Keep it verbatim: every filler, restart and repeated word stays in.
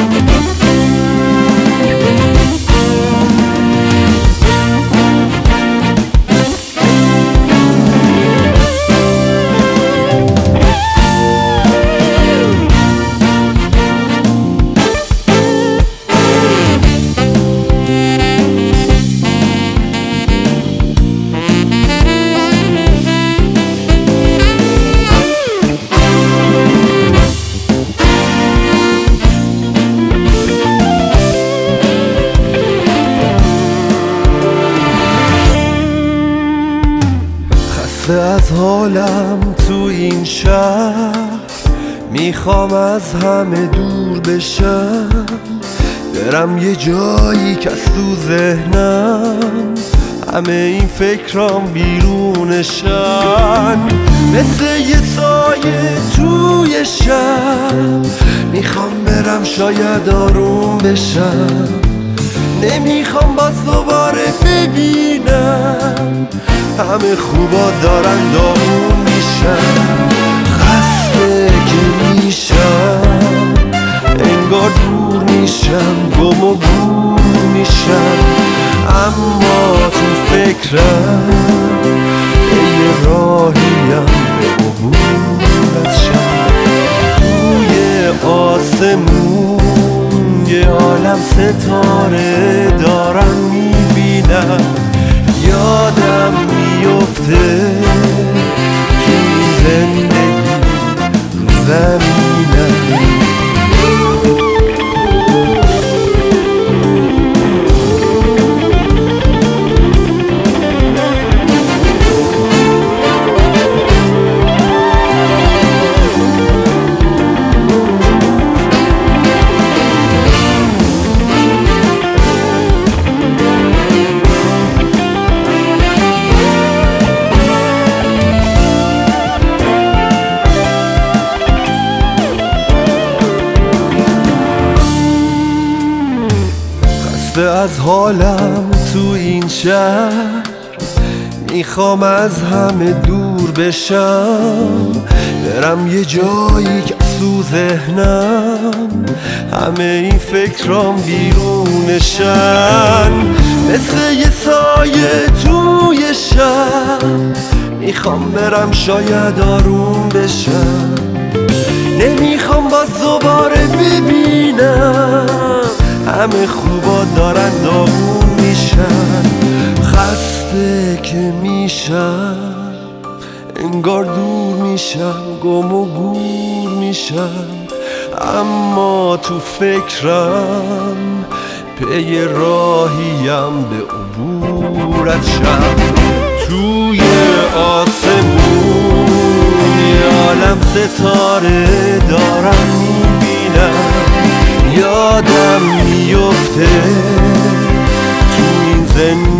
از حالم تو این شهر میخوام از همه دور بشم، برم یه جایی که از تو ذهنم همه این فکرام بیرونشن. مثل یه سایه توی شب میخوام برم شاید آروم بشم، نمیخوام باز دوباره ببینم همه خوبا دارن داغون میشن. خسته که میشم انگار دور میشم، گم و گور میشم، اما تو فکرم یه راهیم به عبور از شب. توی آسمون یه عالم ستاره دارم میبینم، یادم میفته تو زندگی رو زمینم. از حالم تو این شهر میخوام از همه دور بشم، برم یه جایی که تو ذهنم همه این فکرام بیرونشن. مثل یه سایه توی شب میخوام برم شاید آروم بشم، نمیخوام باز دوباره ببینم همه خوبا دارن داغون میشن. خسته که میشم انگار دور میشم، گم و گور میشم، اما تو فکرم پی راهیم به عبور از شب. توی آسمون یه عالم ستاره دارم میبینم، یادم میفته تو این زندگی